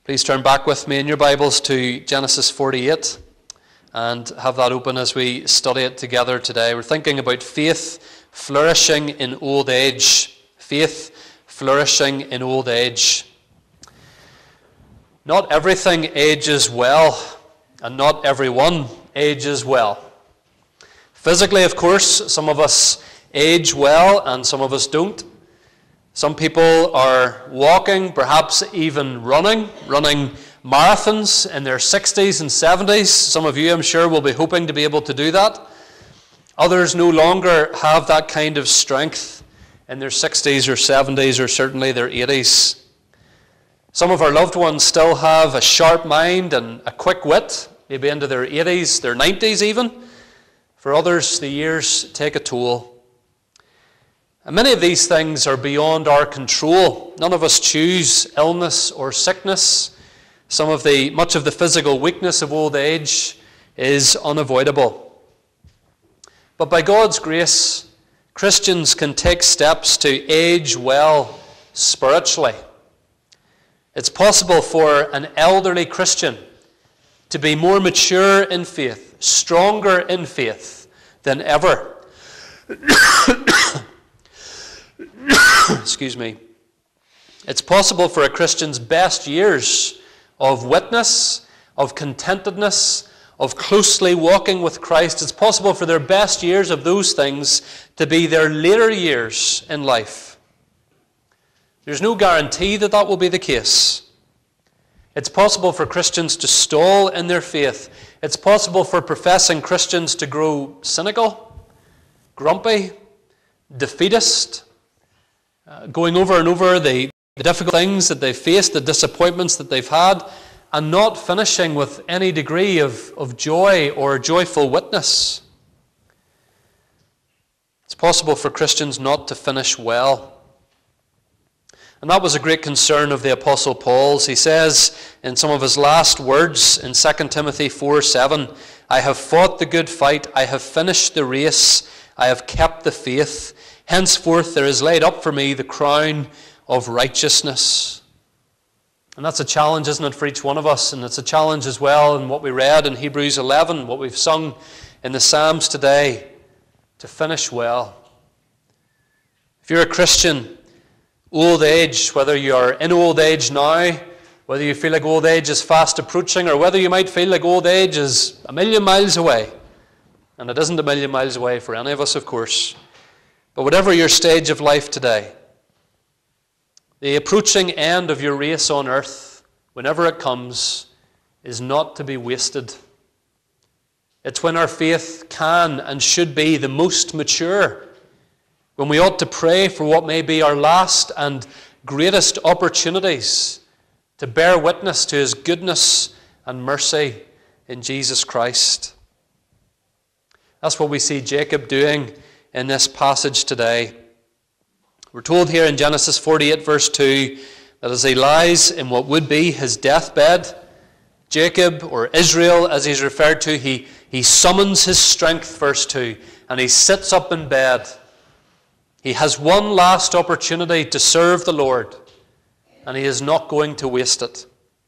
Please turn back with me in your Bibles to Genesis 48 and have that open as we study it together today. We're thinking about faith flourishing in old age. Faith flourishing in old age. Not everything ages well, and not everyone ages well. Physically, of course, some of us age well and some of us don't. Some people are walking, perhaps even running marathons in their 60s and 70s. Some of you, I'm sure, will be hoping to be able to do that. Others no longer have that kind of strength in their 60s or 70s or certainly their 80s. Some of our loved ones still have a sharp mind and a quick wit, maybe into their 80s, their 90s even. For others, the years take a toll. And many of these things are beyond our control. None of us choose illness or sickness. Much of the physical weakness of old age is unavoidable. But by God's grace, Christians can take steps to age well spiritually. It's possible for an elderly Christian to be more mature in faith, stronger in faith than ever. Excuse me. It's possible for a Christian's best years of witness, of contentedness, of closely walking with Christ, it's possible for their best years of those things to be their later years in life. There's no guarantee that that will be the case. It's possible for Christians to stall in their faith. It's possible for professing Christians to grow cynical, grumpy, defeatist, going over and over the difficult things that they've faced, the disappointments that they've had, and not finishing with any degree of joy or joyful witness. It's possible for Christians not to finish well. And that was a great concern of the Apostle Paul's. He says in some of his last words in 2 Timothy 4:7, I have fought the good fight, I have finished the race, I have kept the faith. Henceforth there is laid up for me the crown of righteousness. And that's a challenge, isn't it, for each one of us? And it's a challenge as well in what we read in Hebrews 11, what we've sung in the Psalms today, to finish well. If you're a Christian, old age, whether you're in old age now, whether you feel like old age is fast approaching, or whether you might feel like old age is a million miles away, and it isn't a million miles away for any of us, of course. But whatever your stage of life today, the approaching end of your race on earth, whenever it comes, is not to be wasted. It's when our faith can and should be the most mature, when we ought to pray for what may be our last and greatest opportunities to bear witness to His goodness and mercy in Jesus Christ. That's what we see Jacob doing in this passage today. We're told here in Genesis 48 verse 2 that as he lies in what would be his deathbed, Jacob, or Israel as he's referred to, he summons his strength, verse 2, and he sits up in bed. He has one last opportunity to serve the Lord, and he is not going to waste it.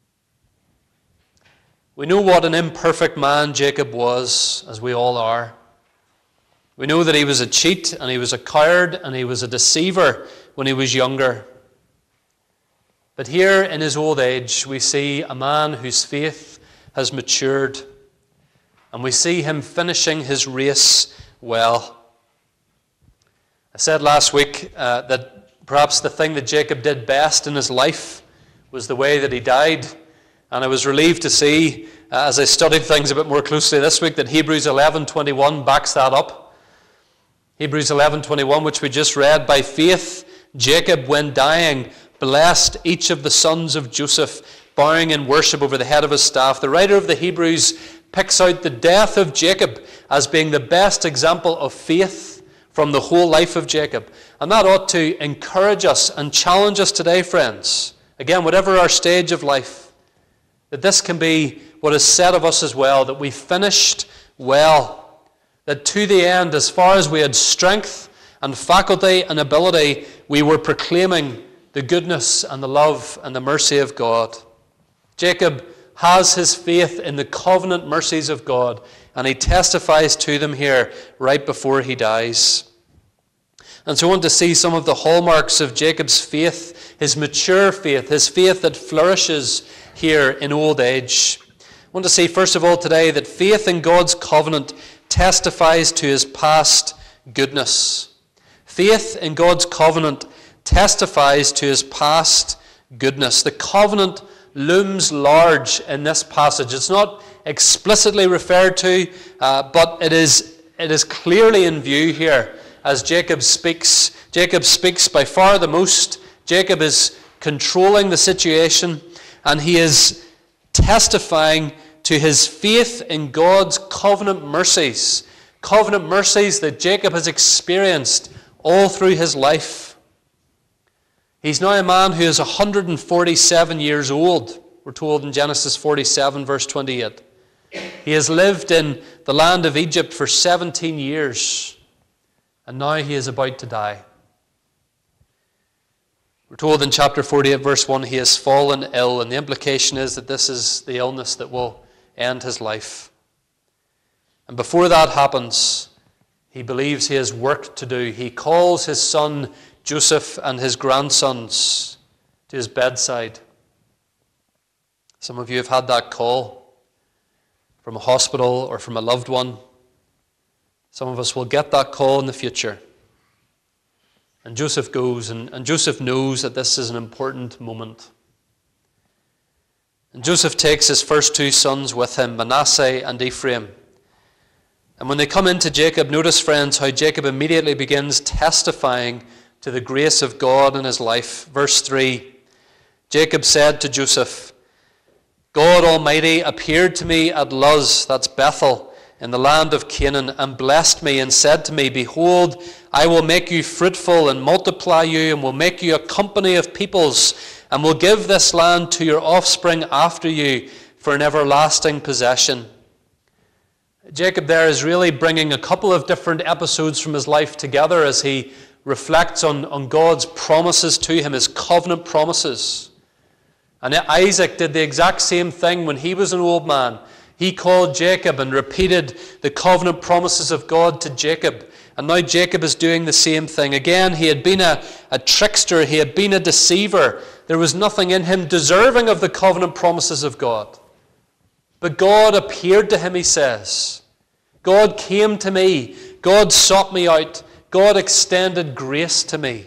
We know what an imperfect man Jacob was, as we all are. We know that he was a cheat, and he was a coward, and he was a deceiver when he was younger. But here in his old age, we see a man whose faith has matured, and we see him finishing his race well. I said last week that perhaps the thing that Jacob did best in his life was the way that he died, and I was relieved to see, as I studied things a bit more closely this week, that Hebrews 11:21 backs that up. Hebrews 11:21, which we just read, by faith Jacob, when dying, blessed each of the sons of Joseph, bowing in worship over the head of his staff. The writer of the Hebrews picks out the death of Jacob as being the best example of faith from the whole life of Jacob. And that ought to encourage us and challenge us today, friends. Again, whatever our stage of life, that this can be what is said of us as well, that we finished well. That to the end, as far as we had strength and faculty and ability, we were proclaiming the goodness and the love and the mercy of God. Jacob has his faith in the covenant mercies of God, and he testifies to them here right before he dies. And so I want to see some of the hallmarks of Jacob's faith, his mature faith, his faith that flourishes here in old age. I want to see, first of all, today that faith in God's covenant testifies to his past goodness. Faith in God's covenant testifies to his past goodness. The covenant looms large in this passage. It's not explicitly referred to, but it is clearly in view here as Jacob speaks. Jacob speaks by far the most. Jacob is controlling the situation, and he is testifying to his faith in God's covenant mercies that Jacob has experienced all through his life. He's now a man who is 147 years old, we're told in Genesis 47, verse 28. He has lived in the land of Egypt for 17 years, and now he is about to die. We're told in chapter 48, verse 1, he has fallen ill, and the implication is that this is the illness that will end his life. And before that happens, he believes he has work to do. He calls his son Joseph and his grandsons to his bedside. Some of you have had that call from a hospital or from a loved one. Some of us will get that call in the future. And Joseph goes, and Joseph knows that this is an important moment. And Joseph takes his first two sons with him, Manasseh and Ephraim. And when they come into Jacob, notice, friends, how Jacob immediately begins testifying to the grace of God in his life. Verse 3, Jacob said to Joseph, God Almighty appeared to me at Luz, that's Bethel, in the land of Canaan, and blessed me and said to me, Behold, I will make you fruitful and multiply you, and will make you a company of peoples, and will give this land to your offspring after you for an everlasting possession. Jacob there is really bringing a couple of different episodes from his life together as he reflects on God's promises to him, his covenant promises. And Isaac did the exact same thing when he was an old man. He called Jacob and repeated the covenant promises of God to Jacob. And now Jacob is doing the same thing. Again, he had been a trickster. He had been a deceiver. There was nothing in him deserving of the covenant promises of God. But God appeared to him, he says. God came to me. God sought me out. God extended grace to me.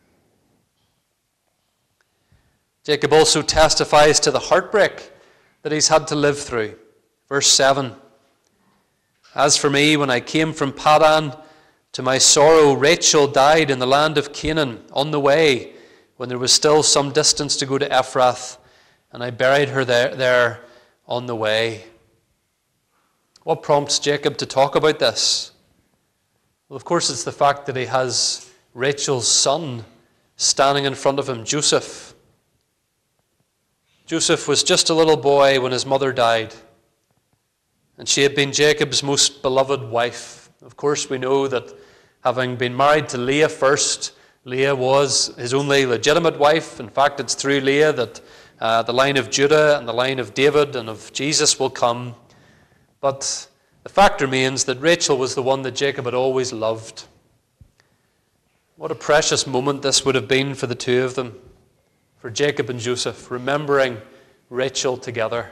Jacob also testifies to the heartbreak that he's had to live through. Verse 7, As for me, when I came from Padan, to my sorrow, Rachel died in the land of Canaan on the way, when there was still some distance to go to Ephrath, and I buried her there on the way. What prompts Jacob to talk about this? Well, of course, it's the fact that he has Rachel's son standing in front of him, Joseph. Joseph was just a little boy when his mother died, and she had been Jacob's most beloved wife. Of course, we know that having been married to Leah first, Leah was his only legitimate wife. In fact, it's through Leah that the line of Judah and the line of David and of Jesus will come. But the fact remains that Rachel was the one that Jacob had always loved. What a precious moment this would have been for the two of them, for Jacob and Joseph, remembering Rachel together.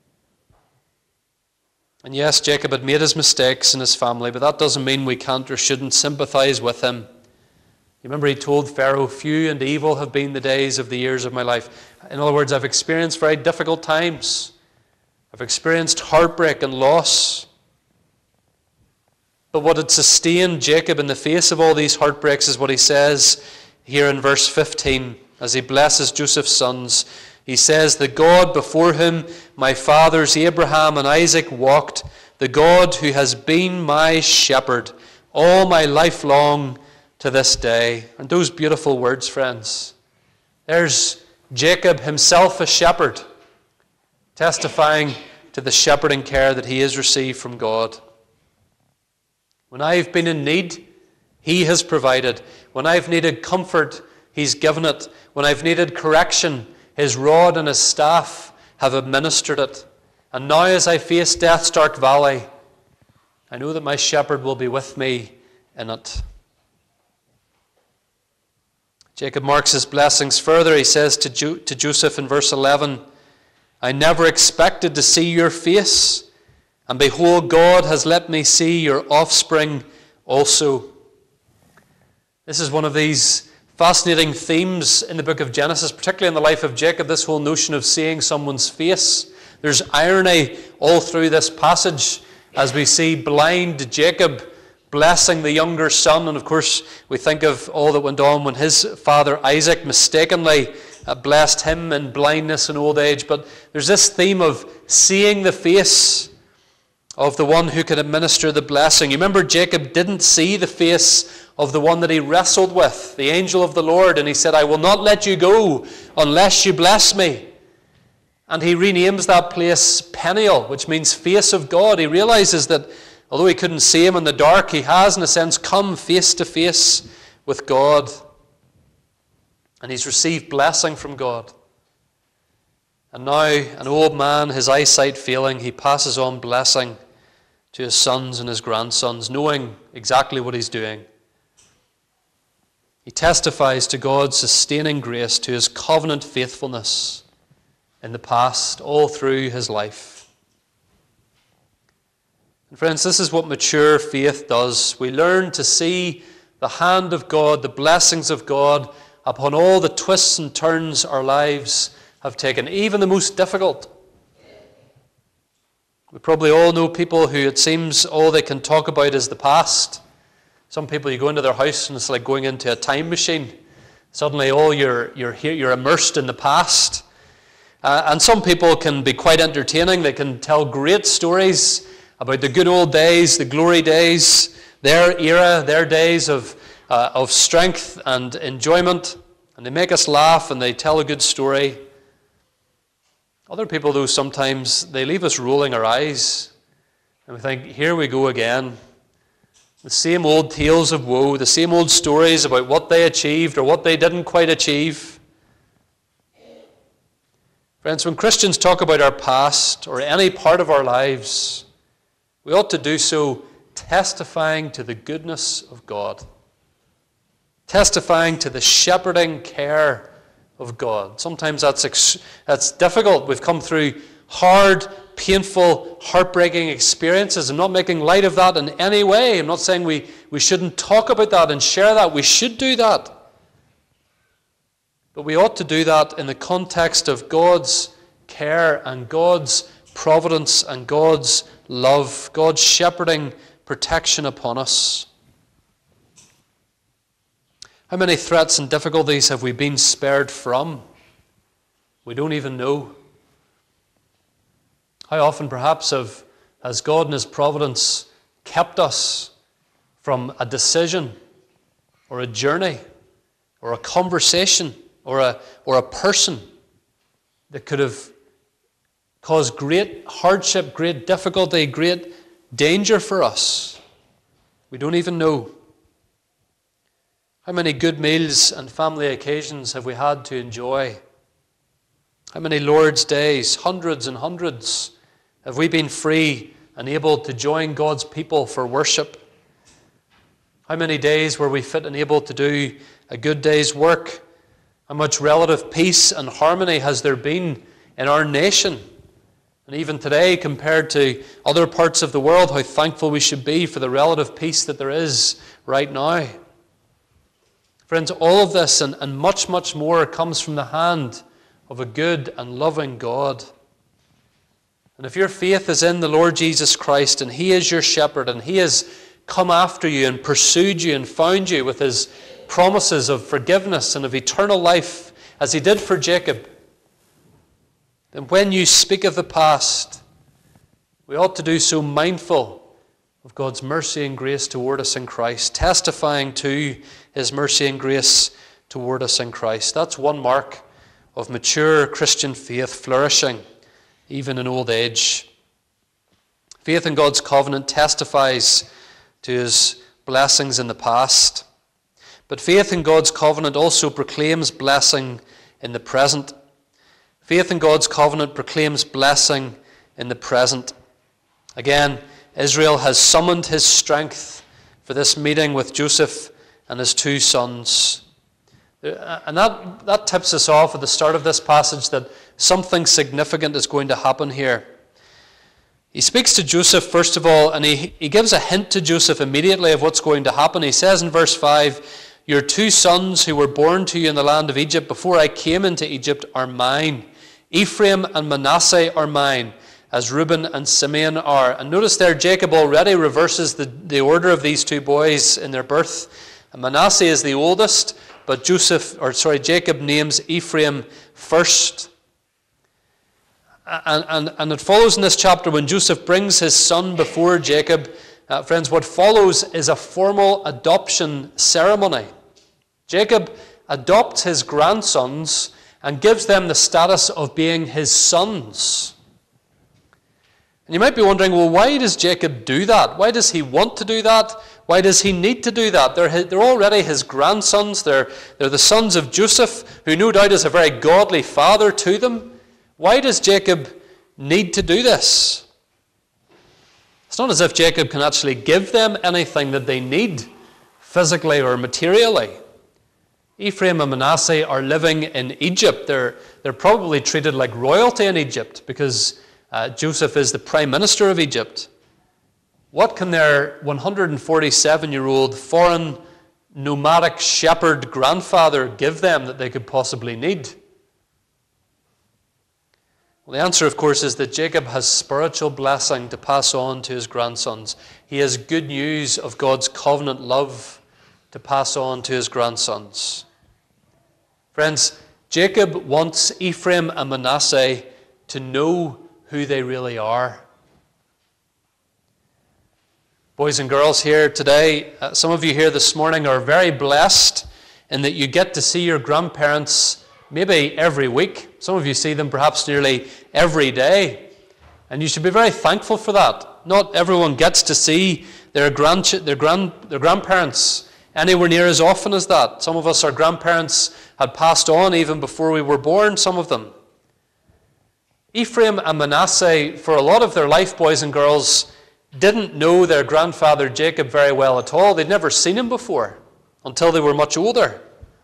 And yes, Jacob had made his mistakes in his family, but that doesn't mean we can't or shouldn't sympathize with him. You remember he told Pharaoh, few and evil have been the days of the years of my life. In other words, I've experienced very difficult times. I've experienced heartbreak and loss. But what had sustained Jacob in the face of all these heartbreaks is what he says here in verse 15, as he blesses Joseph's sons. He says, the God before whom my fathers Abraham and Isaac walked, the God who has been my shepherd all my life long to this day. And those beautiful words, friends. There's Jacob himself a shepherd, testifying to the shepherding care that he has received from God. When I've been in need, he has provided. When I've needed comfort, he's given it. When I've needed correction, his rod and his staff have administered it. And now as I face death's dark valley, I know that my shepherd will be with me in it. Jacob marks his blessings further. He says to Joseph in verse 11, I never expected to see your face, and behold, God has let me see your offspring also. This is one of these fascinating themes in the book of Genesis, particularly in the life of Jacob, this whole notion of seeing someone's face. There's irony all through this passage as we see blind Jacob blessing the younger son. And of course, we think of all that went on when his father Isaac mistakenly blessed him in blindness and old age. But there's this theme of seeing the face of the one who can administer the blessing. You remember Jacob didn't see the face of the one that he wrestled with, the angel of the Lord, and he said, I will not let you go unless you bless me. And he renames that place Peniel, which means face of God. He realizes that although he couldn't see him in the dark, he has, in a sense, come face to face with God. And he's received blessing from God. And now, an old man, his eyesight failing, he passes on blessing to his sons and his grandsons, knowing exactly what he's doing. He testifies to God's sustaining grace, to his covenant faithfulness in the past, all through his life. And friends, this is what mature faith does. We learn to see the hand of God, the blessings of God upon all the twists and turns our lives have taken, even the most difficult. We probably all know people who it seems all they can talk about is the past. Some people, you go into their house and it's like going into a time machine. Suddenly you're immersed in the past. And some people can be quite entertaining. They can tell great stories about the good old days, the glory days, their era, their days of strength and enjoyment. And they make us laugh and they tell a good story. Other people, though, sometimes they leave us rolling our eyes. And we think, here we go again. The same old tales of woe, the same old stories about what they achieved or what they didn't quite achieve. Friends, when Christians talk about our past or any part of our lives, we ought to do so testifying to the goodness of God, testifying to the shepherding care of God. Sometimes that's difficult. We've come through hard, painful, heartbreaking experiences. I'm not making light of that in any way. I'm not saying we shouldn't talk about that and share that. We should do that. But we ought to do that in the context of God's care and God's providence and God's love, God's shepherding protection upon us. How many threats and difficulties have we been spared from? We don't even know. How often perhaps has God in his providence kept us from a decision or a journey or a conversation or a person that could have caused great hardship, great difficulty, great danger for us? We don't even know. How many good meals and family occasions have we had to enjoy? How many Lord's days, hundreds and hundreds, have we been free and able to join God's people for worship? How many days were we fit and able to do a good day's work? How much relative peace and harmony has there been in our nation? And even today, compared to other parts of the world, how thankful we should be for the relative peace that there is right now. Friends, all of this and much, much more comes from the hand of a good and loving God. And if your faith is in the Lord Jesus Christ and he is your shepherd and he has come after you and pursued you and found you with his promises of forgiveness and of eternal life, as he did for Jacob, then when you speak of the past, we ought to do so mindful of God's mercy and grace toward us in Christ, testifying to his mercy and grace toward us in Christ. That's one mark of mature Christian faith flourishing, even in old age. Faith in God's covenant testifies to his blessings in the past. But faith in God's covenant also proclaims blessing in the present. Faith in God's covenant proclaims blessing in the present. Again, Israel has summoned his strength for this meeting with Joseph and his two sons. And that tips us off at the start of this passage that something significant is going to happen here. He speaks to Joseph first of all, and he gives a hint to Joseph immediately of what's going to happen. He says in verse 5, "Your two sons who were born to you in the land of Egypt before I came into Egypt are mine. Ephraim and Manasseh are mine, as Reuben and Simeon are." And notice there, Jacob already reverses the order of these two boys in their birth. And Manasseh is the oldest, but Jacob names Ephraim first. And it follows in this chapter when Joseph brings his son before Jacob, friends, what follows is a formal adoption ceremony. Jacob adopts his grandsons and gives them the status of being his sons. And you might be wondering, well, why does Jacob do that? Why does he want to do that? Why does he need to do that? They're already his grandsons. They're the sons of Joseph, who no doubt is a very godly father to them. Why does Jacob need to do this? It's not as if Jacob can actually give them anything that they need, physically or materially. Ephraim and Manasseh are living in Egypt. They're probably treated like royalty in Egypt because Joseph is the prime minister of Egypt. What can their 147-year-old foreign nomadic shepherd grandfather give them that they could possibly need? Well, the answer, of course, is that Jacob has spiritual blessing to pass on to his grandsons. He has good news of God's covenant love to pass on to his grandsons. Friends, Jacob wants Ephraim and Manasseh to know who they really are. Boys and girls here today, some of you here this morning are very blessed in that you get to see your grandparents maybe every week. Some of you see them perhaps nearly every day. And you should be very thankful for that. Not everyone gets to see their grandparents anywhere near as often as that. Some of us, our grandparents had passed on even before we were born, some of them. Ephraim and Manasseh, for a lot of their life, boys and girls, didn't know their grandfather Jacob very well at all. They'd never seen him before until they were much older.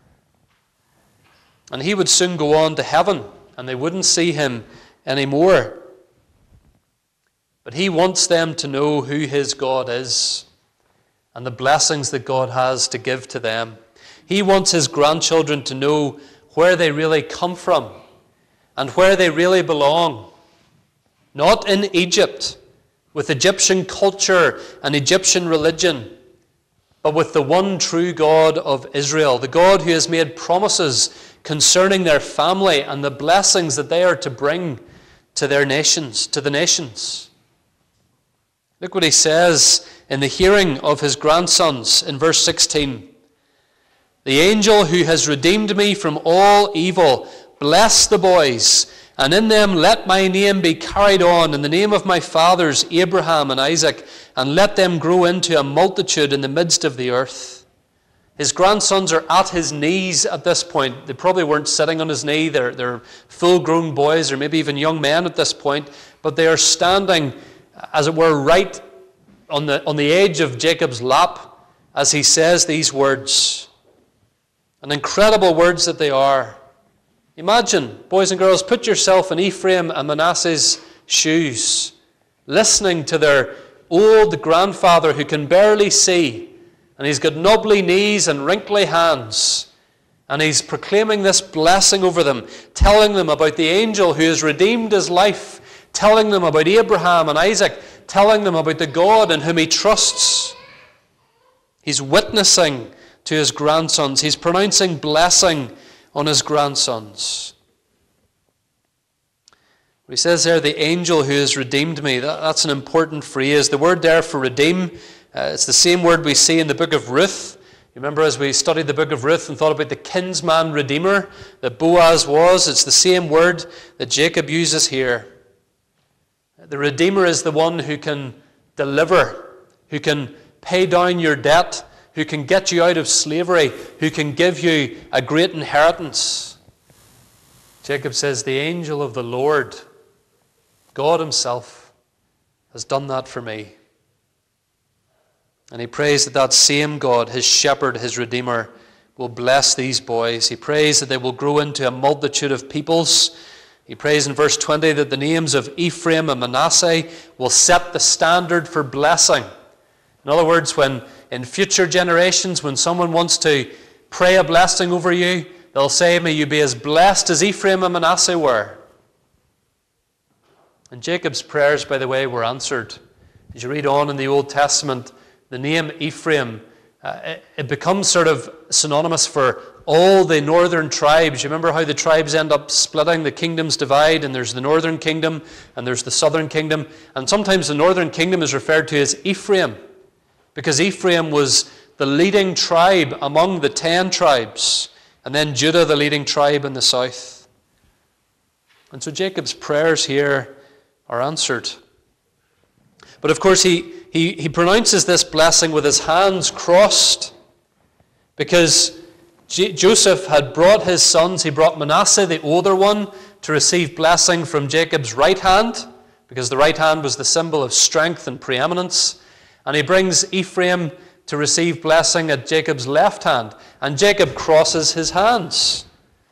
And he would soon go on to heaven, and they wouldn't see him anymore. But he wants them to know who his God is and the blessings that God has to give to them. He wants his grandchildren to know where they really come from and where they really belong. Not in Egypt, with Egyptian culture and Egyptian religion, but with the one true God of Israel, the God who has made promises concerning their family and the blessings that they are to bring to their nations, to the nations. Look what he says in the hearing of his grandsons in verse 16. "The angel who has redeemed me from all evil, bless the boys, and in them let my name be carried on in the name of my fathers Abraham and Isaac, and let them grow into a multitude in the midst of the earth." His grandsons are at his knees at this point. They probably weren't sitting on his knee. They're full-grown boys or maybe even young men at this point, but they are standing, as it were, right on the edge of Jacob's lap as he says these words. And incredible words that they are. Imagine, boys and girls, put yourself in Ephraim and Manasseh's shoes, listening to their old grandfather who can barely see, and he's got knobbly knees and wrinkly hands, and he's proclaiming this blessing over them, telling them about the angel who has redeemed his life, telling them about Abraham and Isaac, telling them about the God in whom he trusts. He's witnessing to his grandsons. He's pronouncing blessing on his grandsons. He says there, the angel who has redeemed me. That's an important phrase. The word there for redeem, it's the same word we see in the book of Ruth. You remember as we studied the book of Ruth and thought about the kinsman redeemer that Boaz was? It's the same word that Jacob uses here. The redeemer is the one who can deliver, who can pay down your debt, who can get you out of slavery, who can give you a great inheritance. Jacob says, the angel of the Lord, God himself, has done that for me. And he prays that that same God, his shepherd, his redeemer, will bless these boys. He prays that they will grow into a multitude of peoples. He prays in verse 20 that the names of Ephraim and Manasseh will set the standard for blessing. In other words, when in future generations, when someone wants to pray a blessing over you, they'll say, may you be as blessed as Ephraim and Manasseh were. And Jacob's prayers, by the way, were answered. As you read on in the Old Testament, the name Ephraim, it becomes sort of synonymous for all the northern tribes. You remember how the tribes end up splitting, the kingdoms divide, and there's the northern kingdom and there's the southern kingdom. And sometimes the northern kingdom is referred to as Ephraim, because Ephraim was the leading tribe among the 10 tribes, and then Judah, the leading tribe in the south. And so Jacob's prayers here are answered. But of course he pronounces this blessing with his hands crossed, because Joseph had brought his sons. He brought Manasseh, the older one, to receive blessing from Jacob's right hand, because the right hand was the symbol of strength and preeminence. And he brings Ephraim to receive blessing at Jacob's left hand. And Jacob crosses his hands.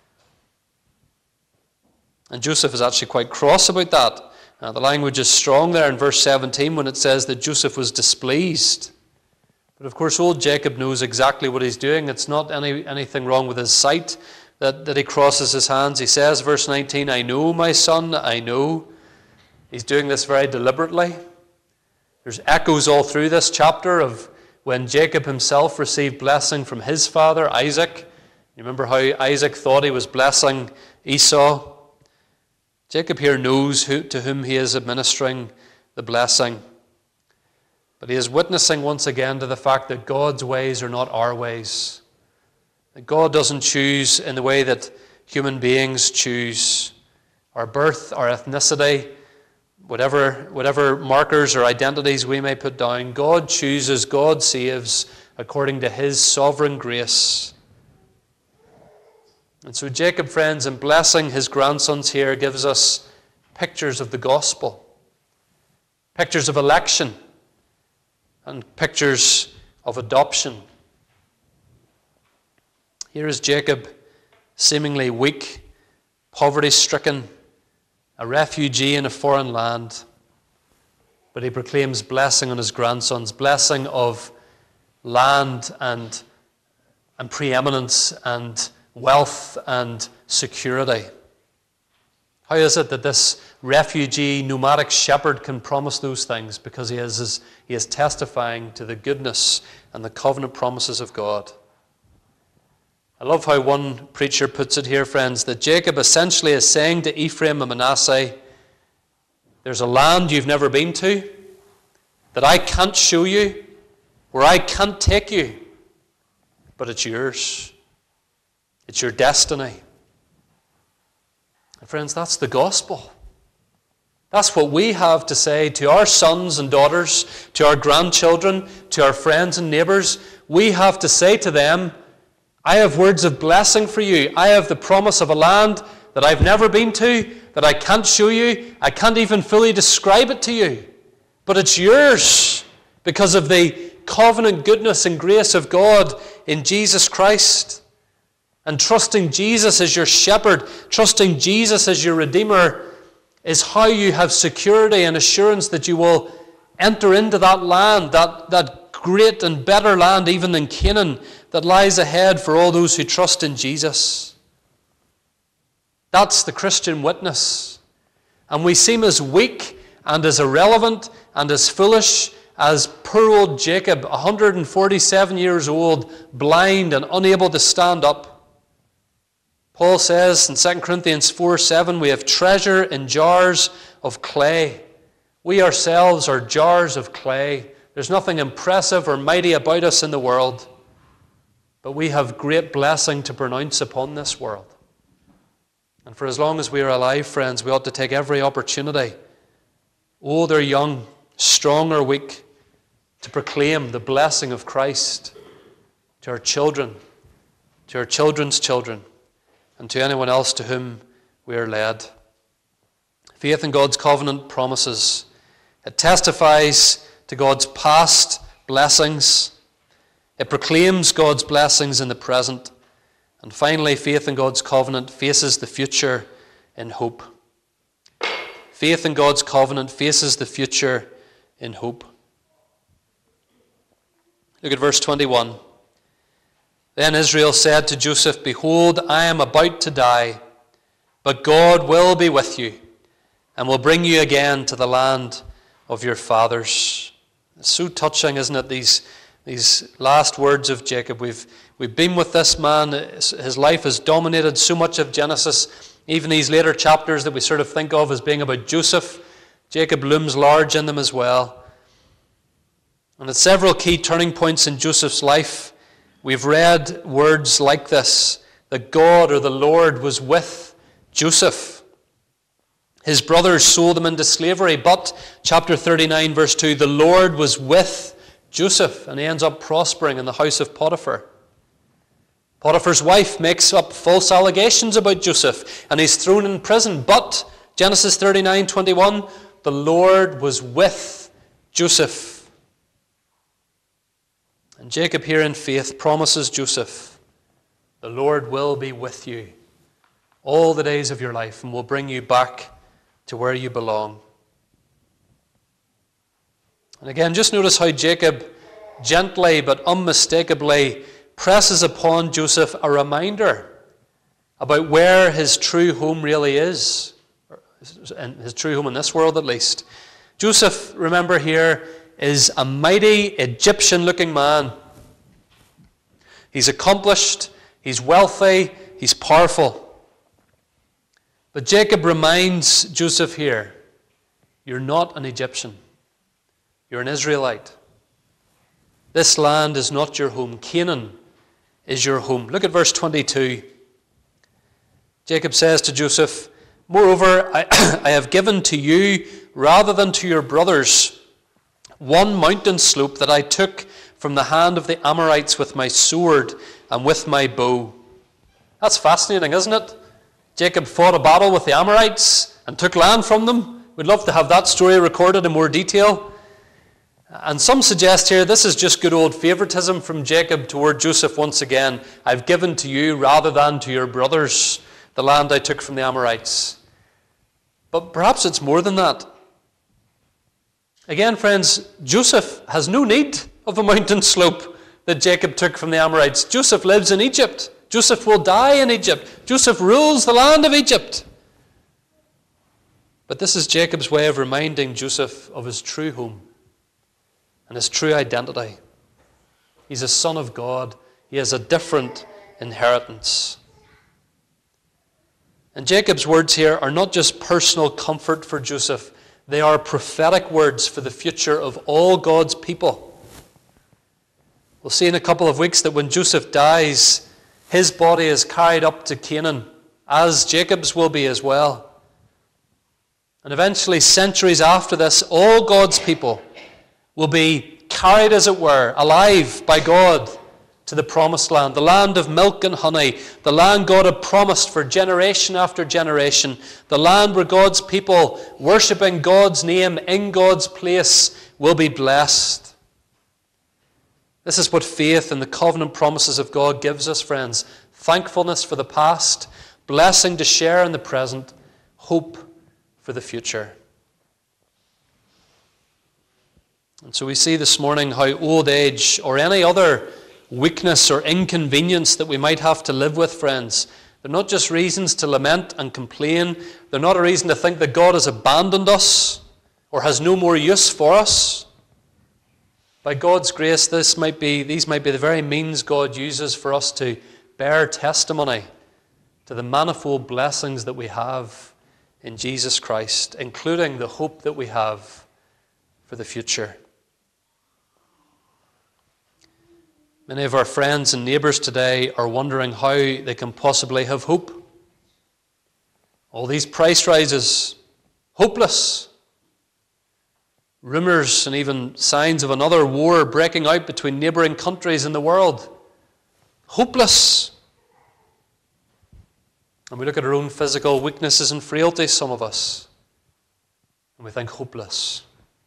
And Joseph is actually quite cross about that. The language is strong there in verse 17 when it says that Joseph was displeased. But of course, old Jacob knows exactly what he's doing. It's not anything wrong with his sight that he crosses his hands. He says, verse 19, I know, my son, I know. He's doing this very deliberately. There's echoes all through this chapter of when Jacob himself received blessing from his father, Isaac. You remember how Isaac thought he was blessing Esau? Jacob here knows to whom he is administering the blessing. But he is witnessing once again to the fact that God's ways are not our ways. That God doesn't choose in the way that human beings choose. Our birth, our ethnicity, whatever markers or identities we may put down, God chooses, God saves according to his sovereign grace. And so Jacob, friends, in blessing his grandsons here, gives us pictures of the gospel, pictures of election, and pictures of adoption. Here is Jacob, seemingly weak, poverty-stricken, a refugee in a foreign land, but he proclaims blessing on his grandsons, blessing of land and preeminence and wealth and security. How is it that this refugee, nomadic shepherd can promise those things? Because he is testifying to the goodness and the covenant promises of God. I love how one preacher puts it here, friends, that Jacob essentially is saying to Ephraim and Manasseh, there's a land you've never been to, that I can't show you, where I can't take you, but it's yours. It's your destiny. And friends, that's the gospel. That's what we have to say to our sons and daughters, to our grandchildren, to our friends and neighbours. We have to say to them, I have words of blessing for you. I have the promise of a land that I've never been to, that I can't show you. I can't even fully describe it to you. But it's yours because of the covenant goodness and grace of God in Jesus Christ. And trusting Jesus as your shepherd, trusting Jesus as your redeemer, is how you have security and assurance that you will enter into that land, that great and better land even than Canaan that lies ahead for all those who trust in Jesus. That's the Christian witness. And we seem as weak and as irrelevant and as foolish as poor old Jacob, 147 years old, blind and unable to stand up. Paul says in 2 Corinthians 4:7, we have treasure in jars of clay. We ourselves are jars of clay. There's nothing impressive or mighty about us in the world, but we have great blessing to pronounce upon this world. And for as long as we are alive, friends, we ought to take every opportunity, old or young, strong or weak, to proclaim the blessing of Christ to our children, to our children's children, and to anyone else to whom we are led. Faith in God's covenant promises. It testifies to God's past blessings. It proclaims God's blessings in the present. And finally, faith in God's covenant faces the future in hope. Faith in God's covenant faces the future in hope. Look at verse 21. Then Israel said to Joseph, "Behold, I am about to die, but God will be with you and will bring you again to the land of your fathers." It's so touching, isn't it, these last words of Jacob. We've been with this man. His life has dominated so much of Genesis. Even these later chapters that we sort of think of as being about Joseph, Jacob looms large in them as well. And at several key turning points in Joseph's life, we've read words like this, that God or the Lord was with Joseph. His brothers sold him into slavery, but, chapter 39, verse 2, the Lord was with Joseph, and he ends up prospering in the house of Potiphar. Potiphar's wife makes up false allegations about Joseph, and he's thrown in prison, but, Genesis 39:21, the Lord was with Joseph. And Jacob here in faith promises Joseph, the Lord will be with you all the days of your life and will bring you back to where you belong. And again, just notice how Jacob gently but unmistakably presses upon Joseph a reminder about where his true home really is, and his true home in this world at least. Joseph, remember here, is a mighty Egyptian-looking man. He's accomplished, he's wealthy, he's powerful. But Jacob reminds Joseph here, you're not an Egyptian. You're an Israelite. This land is not your home. Canaan is your home. Look at verse 22. Jacob says to Joseph, "Moreover, I have given to you, rather than to your brothers, one mountain slope that I took from the hand of the Amorites with my sword and with my bow." That's fascinating, isn't it? Jacob fought a battle with the Amorites and took land from them. We'd love to have that story recorded in more detail. And some suggest here this is just good old favoritism from Jacob toward Joseph once again. I've given to you rather than to your brothers the land I took from the Amorites. But perhaps it's more than that. Again, friends, Joseph has no need of a mountain slope that Jacob took from the Amorites. Joseph lives in Egypt. Joseph will die in Egypt. Joseph rules the land of Egypt. But this is Jacob's way of reminding Joseph of his true home and his true identity. He's a son of God. He has a different inheritance. And Jacob's words here are not just personal comfort for Joseph. They are prophetic words for the future of all God's people. We'll see in a couple of weeks that when Joseph dies, his body is carried up to Canaan, as Jacob's will be as well. And eventually, centuries after this, all God's people will be carried, as it were, alive by God to the promised land, the land of milk and honey, the land God had promised for generation after generation, the land where God's people, worshipping God's name in God's place, will be blessed. This is what faith in the covenant promises of God gives us, friends. Thankfulness for the past, blessing to share in the present, hope for the future. And so we see this morning how old age or any other weakness or inconvenience that we might have to live with, friends, they're not just reasons to lament and complain. They're not a reason to think that God has abandoned us or has no more use for us. By God's grace, these might be the very means God uses for us to bear testimony to the manifold blessings that we have in Jesus Christ, including the hope that we have for the future. Many of our friends and neighbours today are wondering how they can possibly have hope. All these price rises, hopeless. Rumours and even signs of another war breaking out between neighbouring countries in the world. Hopeless. And we look at our own physical weaknesses and frailties, some of us, and we think hopeless.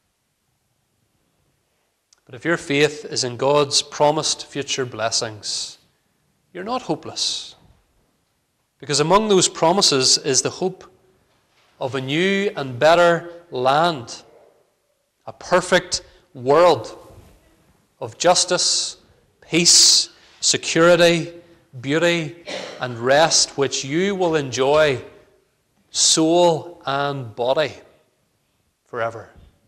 But if your faith is in God's promised future blessings, you're not hopeless. Because among those promises is the hope of a new and better land, a perfect world of justice, peace, security, beauty, and rest, which you will enjoy, soul and body, forever.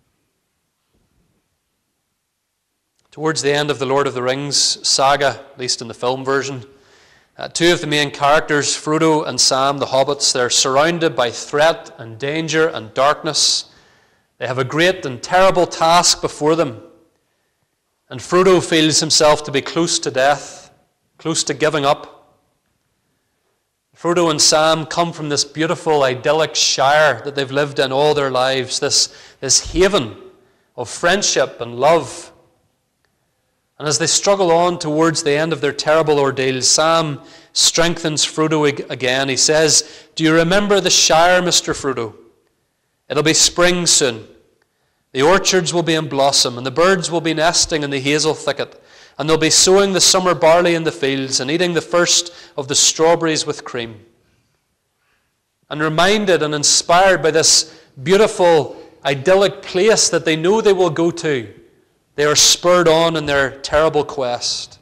Towards the end of the Lord of the Rings saga, at least in the film version, two of the main characters, Frodo and Sam, the hobbits, they're surrounded by threat and danger and darkness. They have a great and terrible task before them. And Frodo feels himself to be close to death, close to giving up. Frodo and Sam come from this beautiful, idyllic shire that they've lived in all their lives, this haven of friendship and love. And as they struggle on towards the end of their terrible ordeal, Sam strengthens Frodo again. He says, "Do you remember the Shire, Mr. Frodo? It'll be spring soon. The orchards will be in blossom, and the birds will be nesting in the hazel thicket, and they'll be sowing the summer barley in the fields and eating the first of the strawberries with cream." And reminded and inspired by this beautiful, idyllic place that they know they will go to, they are spurred on in their terrible quest.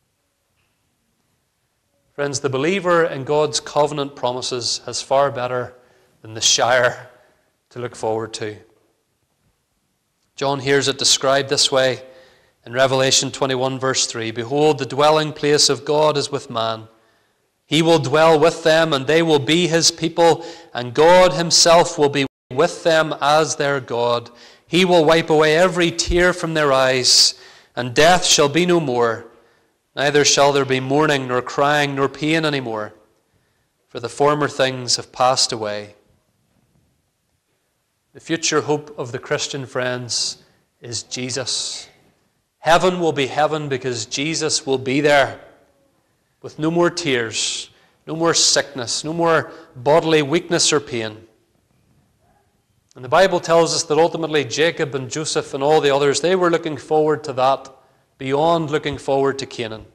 Friends, the believer in God's covenant promises has far better than the Shire to look forward to. John hears it described this way in Revelation 21 verse 3. "Behold, the dwelling place of God is with man. He will dwell with them, and they will be his people, and God himself will be with them as their God. He will wipe away every tear from their eyes, and death shall be no more. Neither shall there be mourning, nor crying, nor pain any more, for the former things have passed away." The future hope of the Christian, friends, is Jesus. Heaven will be heaven because Jesus will be there, with no more tears, no more sickness, no more bodily weakness or pain. And the Bible tells us that ultimately Jacob and Joseph and all the others, they were looking forward to that beyond looking forward to Canaan.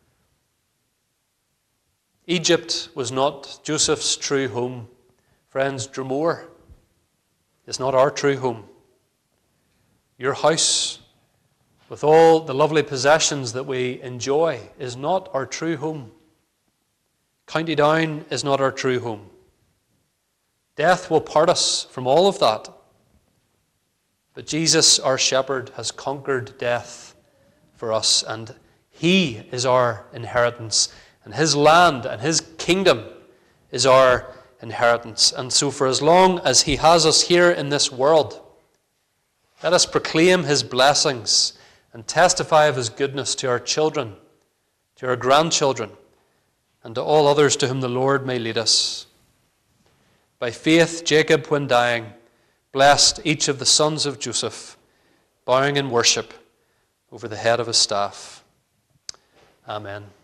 Egypt was not Joseph's true home. Friends, Dromore is not our true home. Your house, with all the lovely possessions that we enjoy, is not our true home. County Down is not our true home. Death will part us from all of that. But Jesus, our shepherd, has conquered death for us, and he is our inheritance, and his land and his kingdom is our inheritance. And so for as long as he has us here in this world, let us proclaim his blessings and testify of his goodness to our children, to our grandchildren, and to all others to whom the Lord may lead us. By faith, Jacob, when dying, blessed each of the sons of Joseph, bowing in worship over the head of his staff. Amen.